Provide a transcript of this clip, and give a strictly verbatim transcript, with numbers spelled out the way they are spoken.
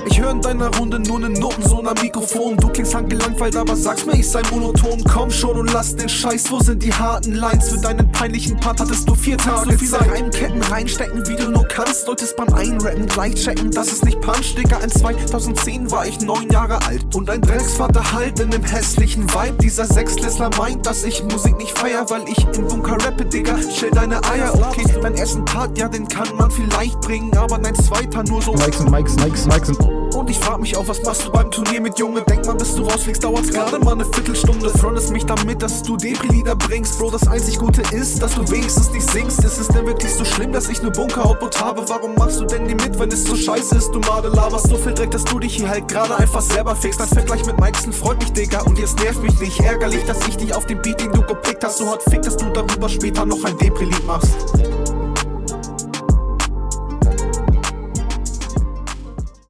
Ich höre in deiner Runde nur ne Noten, so am Mikrofon. Du klingst gelangweilt, aber sagst mir, ich sei monoton. Komm schon und lass den Scheiß, wo sind die harten Lines? Für deinen peinlichen Part hattest du vier Tage. So viele Reimketten reinstecken, wie du nur kannst. Solltest beim Einrappen gleich checken, dass es nicht punch, Digga. In zweitausendzehn war ich neun Jahre alt und ein Drecksvater halt in dem hässlichen Vibe. Dieser Sechstklässler meint, dass ich Musik nicht feier, weil ich im Bunker rappe, Digga. Chill deine Eier, okay. Dein ersten Part, ja, den kann man vielleicht bringen, aber dein zweiter nur so Mikes und Mikes, Mikes, Mikes und Und ich frag mich auch, was machst du beim Turnier mit Junge? Denk mal, bis du rausfliegst, dauert's gerade mal ne Viertelstunde. Frontest mich damit, dass du Depri-Lieder bringst. Bro, das einzig Gute ist, dass du wenigstens nicht singst. Ist es denn wirklich so schlimm, dass ich ne Bunker-Output habe? Warum machst du denn nie mit, wenn es so scheiße ist? Du Made laberst so viel Dreck, dass du dich hier halt gerade einfach selber fixst. Dein Vergleich mit Mikesen freut mich, Digga, und jetzt nervt mich nicht. Ärgerlich, dass ich dich auf den Beat, den du gepickt hast, so hart fick, dass du darüber später noch ein Depri-Lied machst.